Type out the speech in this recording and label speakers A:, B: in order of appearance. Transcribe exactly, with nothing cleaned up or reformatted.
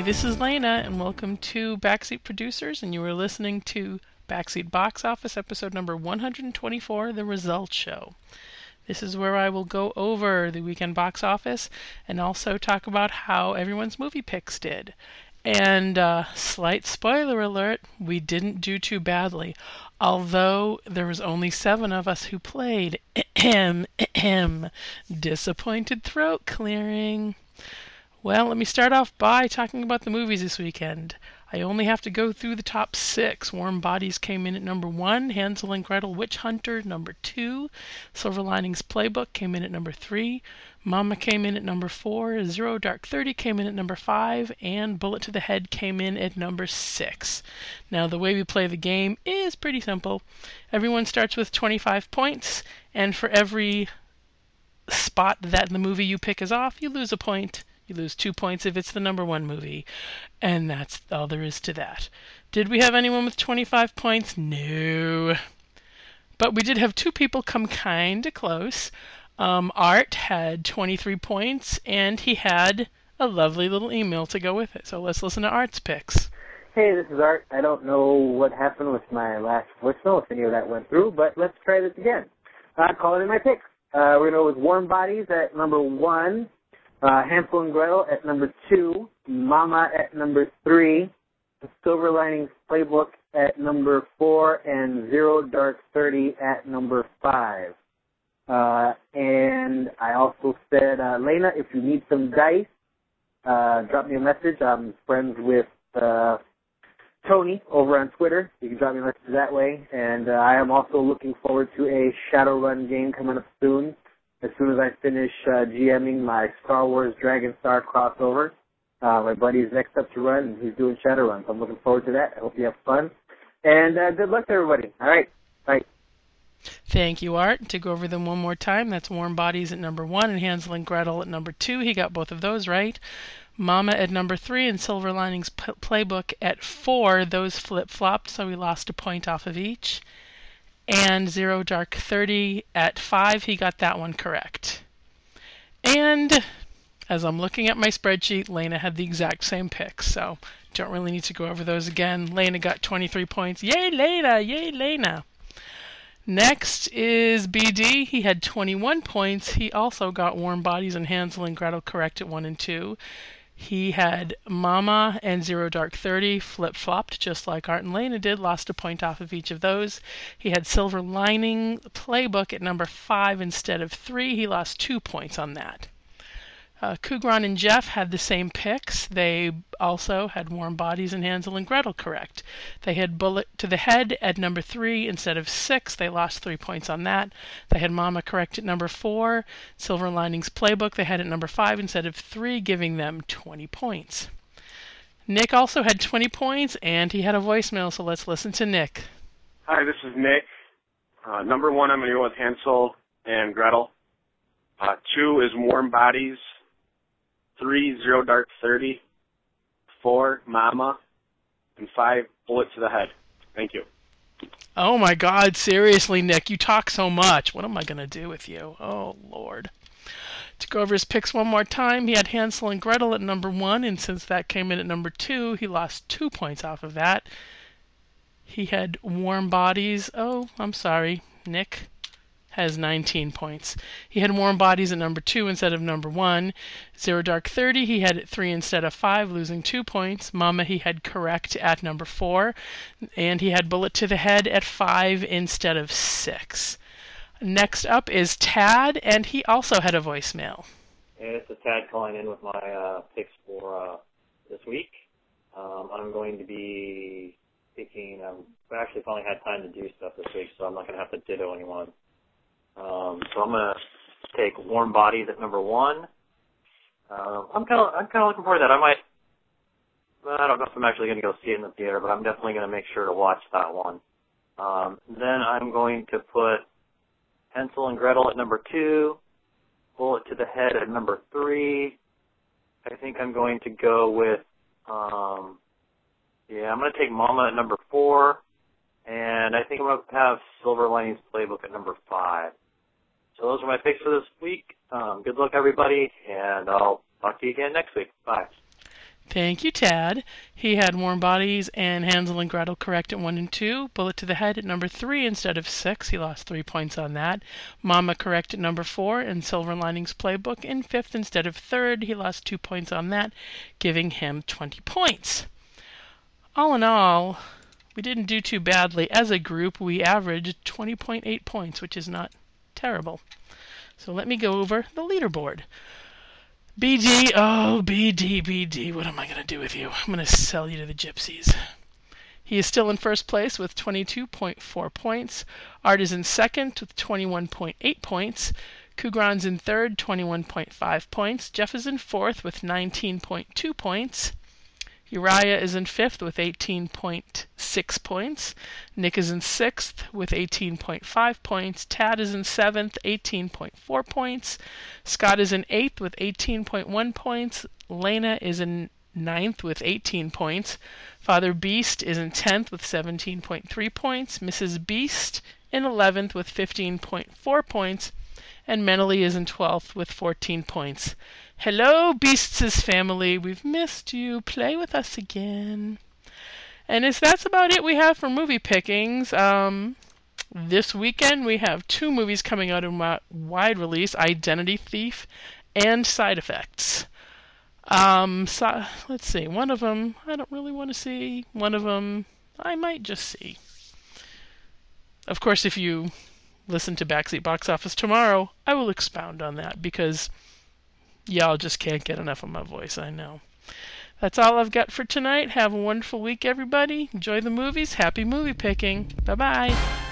A: this is Lena, and welcome to Backseat Producers, and you are listening to Backseat Box Office, episode number one hundred twenty-four, The Results Show. This is where I will go over the weekend box office and also talk about how everyone's movie picks did. And uh, slight spoiler alert, we didn't do too badly, although there was only seven of us who played. Ahem, ahem. Disappointed throat clearing. Well, let me start off by talking about the movies this weekend. I only have to go through the top six. Warm Bodies came in at number one. Hansel and Gretel Witch Hunter, number two. Silver Linings Playbook came in at number three. Mama came in at number four. Zero Dark Thirty came in at number five. And Bullet to the Head came in at number six. Now, the way we play the game is pretty simple. Everyone starts with twenty-five points, and for every spot that the movie you pick is off, you lose a point. You lose two points if it's the number one movie. And that's all there is to that. Did we have anyone with twenty-five points? No. But we did have two people come kind of close. Um, Art had twenty-three points, and he had a lovely little email to go with it. So let's listen to Art's picks.
B: Hey, this is Art. I don't know what happened with my last voicemail, if any of that went through, but let's try this again. I'm calling in my picks. Uh, we're going to go with Warm Bodies at number one. Uh, Hansel and Gretel at number two, Mama at number three, The Silver Linings Playbook at number four, and Zero Dark Thirty at number five. Uh, and I also said, uh, Lena, if you need some dice, uh, drop me a message. I'm friends with uh, Tony over on Twitter. You can drop me a message that way. And uh, I am also looking forward to a Shadowrun game coming up soon. As soon as I finish uh, GMing my Star Wars Dragon Star crossover, uh, my buddy's next up to run, and he's doing Shadowrun, so I'm looking forward to that. I hope you have fun. And uh, good luck to everybody. All right. Bye.
A: Thank you, Art. To go over them one more time, that's Warm Bodies at number one and Hansel and Gretel at number two. He got both of those right. Mama at number three and Silver Linings P- Playbook at four. Those flip-flopped, so we lost a point off of each. And Zero Dark Thirty at five, he got that one correct. And as I'm looking at my spreadsheet, Lena had the exact same picks, so don't really need to go over those again. Lena got twenty-three points. Yay, Lena! Yay, Lena! Next is B D. He had twenty-one points. He also got Warm Bodies and Hansel and Gretel correct at one and two. He had Mama and Zero Dark Thirty flip-flopped, just like Art and Lena did, lost a point off of each of those. He had Silver Lining Playbook at number five instead of three. He lost two points on that. Uh, Kugran and Jeff had the same picks. They also had Warm Bodies and Hansel and Gretel correct. They had Bullet to the Head at number three instead of six. They lost three points on that. They had Mama correct at number four. Silver Linings Playbook they had at number five instead of three, giving them twenty points. Nick also had twenty points, and he had a voicemail, so let's listen to Nick.
C: Hi, this is Nick. Uh, number one, I'm going to go with Hansel and Gretel. Uh, two is Warm Bodies. Three, Zero Dark Thirty. Four, Mama. And five, Bullet to the Head. Thank you.
A: Oh my God, seriously, Nick, you talk so much. What am I going to do with you? Oh, Lord. To go over his picks one more time, he had Hansel and Gretel at number one, and since that came in at number two, he lost two points off of that. He had Warm Bodies. Oh, I'm sorry, Nick has nineteen points. He had Warm Bodies at number two instead of number one. Zero Dark Thirty, he had at three instead of five, losing two points. Mama, he had correct at number four. And he had Bullet to the Head at five instead of six. Next up is Tad, and he also had a voicemail.
D: Hey, this is Tad calling in with my uh, picks for uh, this week. Um, I'm going to be picking, um, I actually finally had time to do stuff this week, so I'm not going to have to ditto anyone. Um, so I'm gonna take Warm Bodies at number one. Uh, I'm kind of I'm kind of looking forward to that. I might. Well, I don't know if I'm actually gonna go see it in the theater, but I'm definitely gonna make sure to watch that one. Um, then I'm going to put Hansel and Gretel at number two, Bullet to the Head at number three. I think I'm going to go with. Um, yeah, I'm gonna take Mama at number four, and I think I'm gonna have Silver Linings Playbook at number five. So those are my picks for this week. Um, good luck, everybody, and I'll talk to you again next week. Bye.
A: Thank you, Tad. He had Warm Bodies and Hansel and Gretel correct at one and two. Bullet to the Head at number three instead of six. He lost three points on that. Mama correct at number four and Silver Linings Playbook in fifth instead of third. He lost two points on that, giving him twenty points. All in all, we didn't do too badly. As a group, we averaged twenty point eight points, which is not terrible. So let me go over the leaderboard. B D, oh, B D, B D, what am I going to do with you? I'm going to sell you to the gypsies. He is still in first place with twenty-two point four points. Art is in second with twenty-one point eight points. Kugran's in third, twenty-one point five points. Jeff is in fourth with nineteen point two points. Uriah is in fifth with eighteen point six points. Nick is in sixth with eighteen point five points. Tad is in seventh, eighteen point four points. Scott is in eighth with eighteen point one points. Lena is in ninth with eighteen points. Father Beast is in tenth with seventeen point three points. Missus Beast in eleventh with fifteen point four points. And Mentally is in twelfth with fourteen points. Hello, Beasts' family. We've missed you. Play with us again. And as that's about it we have for movie pickings. Um, this weekend we have two movies coming out in wide release, Identity Thief and Side Effects. Um, so, let's see. One of them I don't really want to see. One of them I might just see. Of course, if you listen to Backseat Box Office tomorrow, I will expound on that because y'all just can't get enough of my voice, I know. That's all I've got for tonight. Have a wonderful week, everybody. Enjoy the movies. Happy movie picking. Bye-bye.